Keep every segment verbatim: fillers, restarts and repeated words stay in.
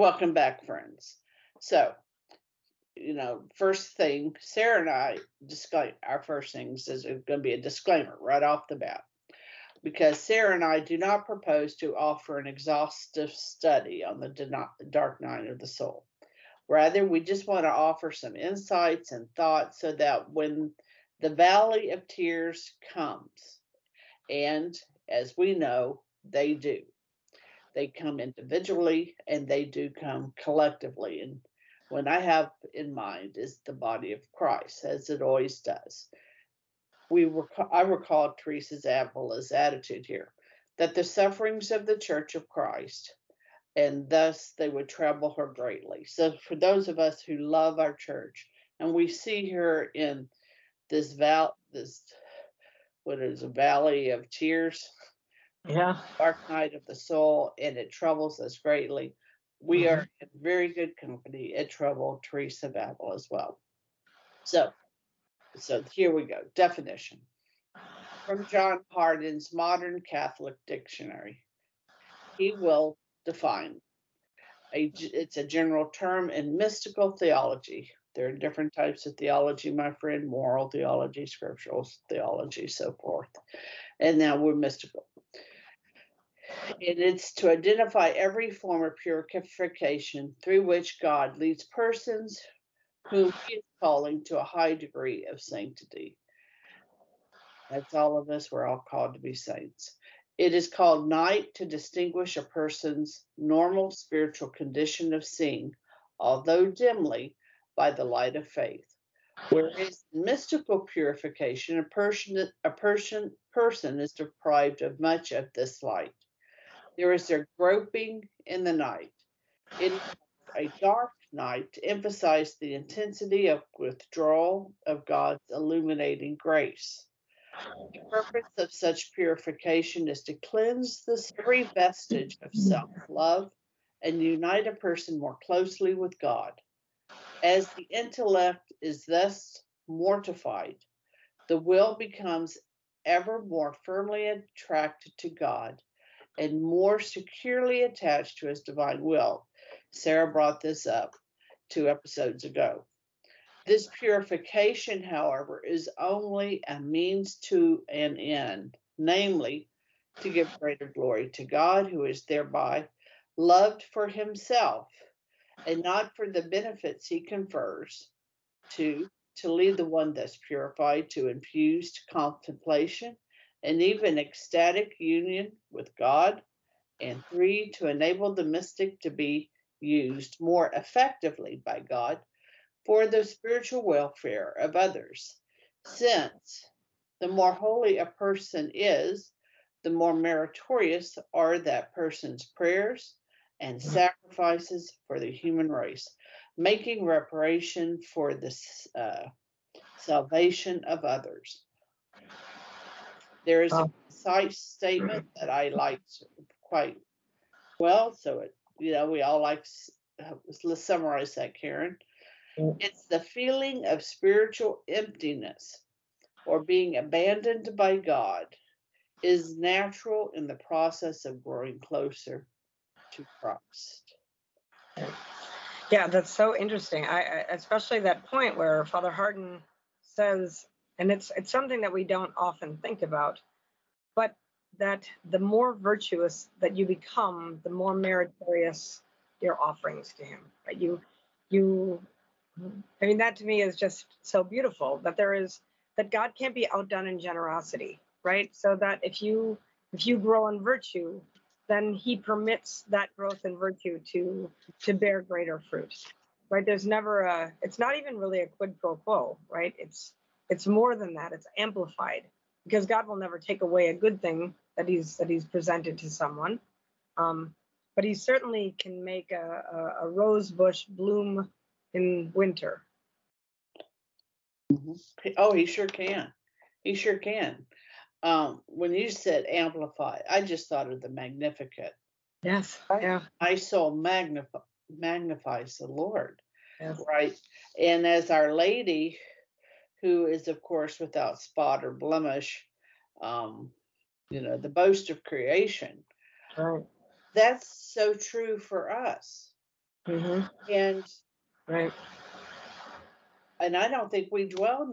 Welcome back, friends. So, you know, first thing, Sarah and I discuss our first things is going to be a disclaimer right off the bat, because Sarah and I do not propose to offer an exhaustive study on the deno- dark night of the soul. Rather, we just want to offer some insights and thoughts so that when the valley of tears comes, and as we know, they do, they come individually and they do come collectively. And what I have in mind is the body of Christ, as it always does. We were, I recall Teresa's Avila's attitude here, that the sufferings of the Church of Christ, and thus they would trouble her greatly. So for those of us who love our church, and we see her in this val, this what is a valley of tears, yeah, dark night of the soul, and it troubles us greatly. We mm-hmm. are in very good company. It troubled Teresa of Avila as well. So, so here we go. Definition from John Hardin's Modern Catholic Dictionary. He will define a, it's a general term in mystical theology. There are different types of theology, my friend: moral theology, scriptural theology, so forth. And now we're mystical. And it's to identify every form of purification through which God leads persons whom he is calling to a high degree of sanctity. That's all of us. We're all called to be saints. It is called night to distinguish a person's normal spiritual condition of seeing, although dimly, by the light of faith. Whereas in mystical purification, a person, a person, person is deprived of much of this light. There is a groping in the night. It is a dark night to emphasize the intensity of withdrawal of God's illuminating grace. The purpose of such purification is to cleanse this every vestige of self-love and unite a person more closely with God. As the intellect is thus mortified, the will becomes ever more firmly attracted to God and more securely attached to his divine will. Sarah brought this up two episodes ago. This purification, however, is only a means to an end, namely, to give greater glory to God, who is thereby loved for himself and not for the benefits he confers. Two, to lead the one thus purified to infused contemplation and even ecstatic union with God. And three, to enable the mystic to be used more effectively by God for the spiritual welfare of others, since the more holy a person is, the more meritorious are that person's prayers and sacrifices for the human race, making reparation for the uh, salvation of others. There is a concise statement that I liked quite well, so it, you know, we all like, uh, let's summarize that, Karen. It's the feeling of spiritual emptiness or being abandoned by God is natural in the process of growing closer to Christ. Yeah, that's so interesting. I, I especially that point where Father Hardin says, and it's it's something that we don't often think about, but that the more virtuous that you become, the more meritorious your offerings to him. Right? You you I mean, that to me is just so beautiful, that there is, that God can't be outdone in generosity, right? So that if you if you grow in virtue, then he permits that growth in virtue to to bear greater fruit, right? There's never a, it's not even really a quid pro quo, right? It's it's more than that. It's amplified, because God will never take away a good thing that he's that he's presented to someone, um, but he certainly can make a, a, a rose bush bloom in winter. Mm-hmm. Oh, he sure can. He sure can. Um, when you said amplify, I just thought of the Magnificat. Yes. Right? Yeah. My soul magnify, magnifies the Lord. Yes. Right. And as Our Lady, who is, of course, without spot or blemish, um, you know, the boast of creation. Right. That's so true for us. Hmm. And Right. and I don't think we dwell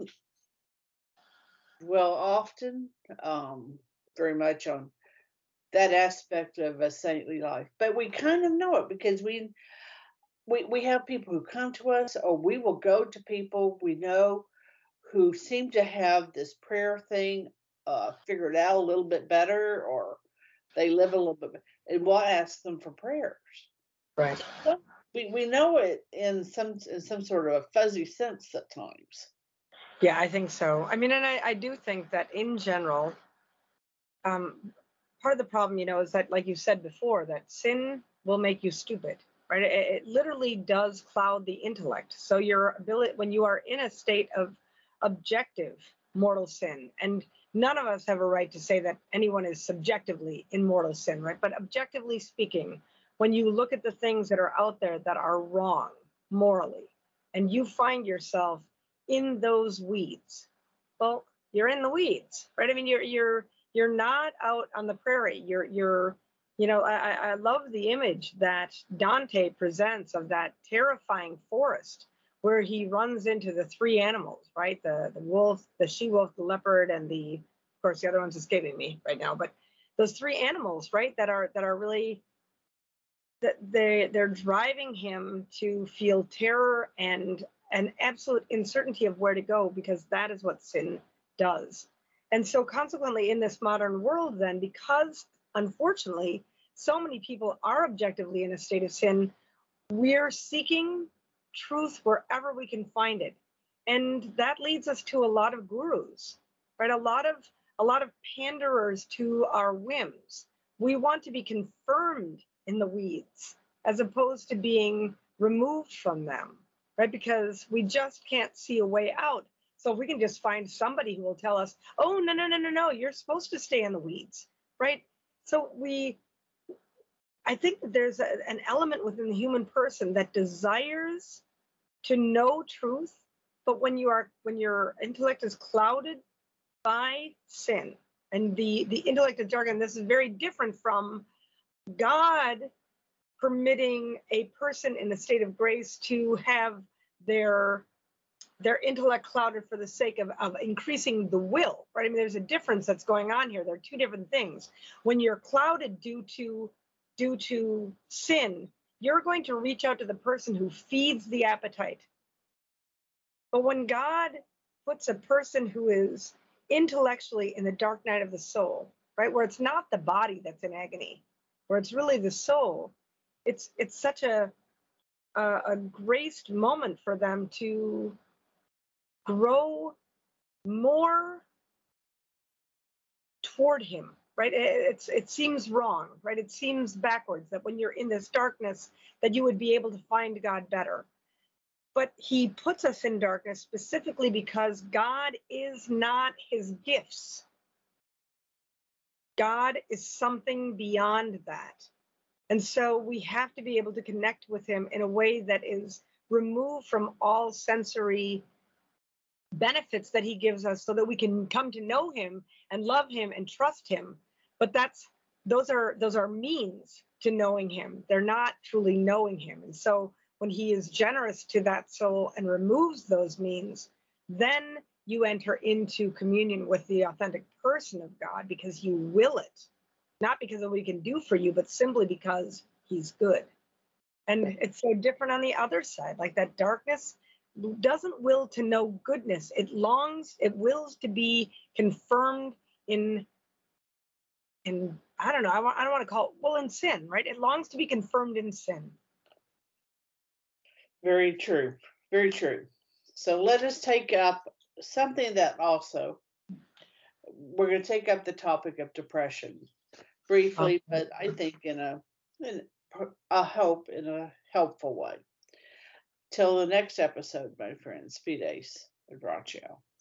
dwell often um, very much on that aspect of a saintly life. But we kind of know it because we we we have people who come to us, or we will go to people we know who seem to have this prayer thing uh, figured out a little bit better, or they live a little bit, be- and we'll ask them for prayers. Right. So we we know it in some in some sort of a fuzzy sense at times. Yeah, I think so. I mean, and I, I do think that in general, um, part of the problem, you know, is that, like you said before, that sin will make you stupid, right? It, it literally does cloud the intellect. So your ability, when you are in a state of objective mortal sin, and none of us have a right to say that anyone is subjectively in mortal sin, right? But objectively speaking, when you look at the things that are out there that are wrong morally, and you find yourself in those weeds, well, you're in the weeds, right? I mean, you're you're you're not out on the prairie. You're you're you know, I, I love the image that Dante presents of that terrifying forest where he runs into the three animals, right? The the wolf, the she wolf, the leopard, and the, of course, the other one's escaping me right now. But those three animals, right, that are that are really, that they they're driving him to feel terror and an absolute uncertainty of where to go, because that is what sin does. And so consequently, in this modern world, then, because unfortunately so many people are objectively in a state of sin, we're seeking truth wherever we can find it. And that leads us to a lot of gurus, right? A lot of a lot of panderers to our whims. We want to be confirmed in the weeds as opposed to being removed from them, right? Because we just can't see a way out. So if we can just find somebody who will tell us, oh, no, no, no, no, no, you're supposed to stay in the weeds, right? So we I think that there's a, an element within the human person that desires to know truth, but when you are when your intellect is clouded by sin, and the the intellect of jargon, this is very different from God permitting a person in the state of grace to have their their intellect clouded for the sake of, of increasing the will, right? I mean, there's a difference that's going on here. They're two different things. When you're clouded due to due to sin, you're going to reach out to the person who feeds the appetite. But when God puts a person who is intellectually in the dark night of the soul, right, where it's not the body that's in agony, where it's really the soul, it's it's such a a, a graced moment for them to grow more toward him, right? It, it's it seems wrong, right? It seems backwards that when you're in this darkness that you would be able to find God better. But he puts us in darkness specifically because God is not his gifts. God is something beyond that. And so we have to be able to connect with him in a way that is removed from all sensory benefits that he gives us so that we can come to know him and love him and trust him. But that's those are those are means to knowing him. They're not truly knowing him. And so when he is generous to that soul and removes those means, then you enter into communion with the authentic person of God because you will it, not because of what he can do for you, but simply because he's good. And it's so different on the other side. Like that darkness doesn't will to know goodness. It longs, it wills to be confirmed in, in I don't know, I, want, I don't want to call it, well, in sin, right? It longs to be confirmed in sin. Very true. Very true. So let us take up something that also we're going to take up the topic of depression briefly, but I think in a in a hope in a helpful way. Till the next episode, my friends. Fides Abbraccio.